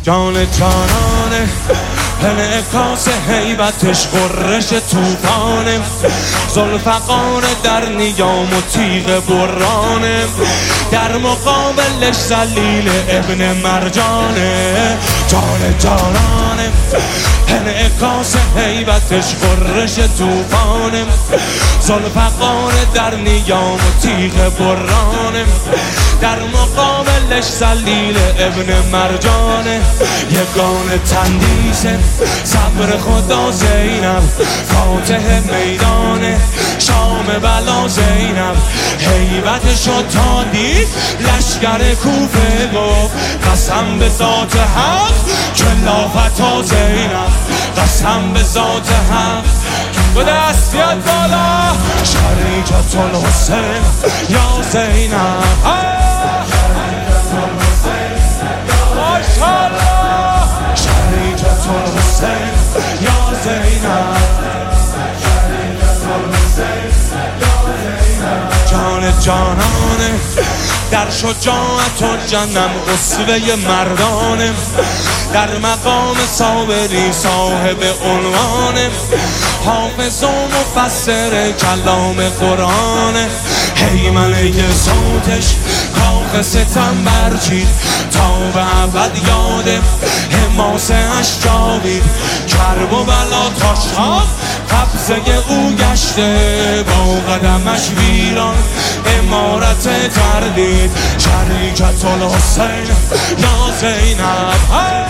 جان جانانه انعکاس هیبتش غرش توفانه ذوالفقار در نیام و تیغ برانه در مقابلش ذلیل ابن مرجانه جان جانانه انعکاس هیبتش غرش توفانه ذوالفقار در نیام و تیغ برانه در مقابلش ذلیل ابن مرجانه یگانه تندیسه صبر خدا زینب فاتح میدانه شام بلا زینب هیبتشو تا دید لشگر کوفه گفت قسم به ذات حق که لافتا زینب قسم به ذات حق و دست بیاد بالا شریکت الحسین یا زینب شریکت الحسین یا زینب جان جانانه در شجاعت و جنم اسوه مردانه در مقام صابری صاحب عنوانه حافظ و مفسر کلام قرآنه هیمنه صوتش کاخ ستم برچید تا به ابد یاده حماسه اش جاوید کرب و بلا تاشاب قبضه او گشته با قدمش ویران امارت تردید شریکت الحسین یا زینب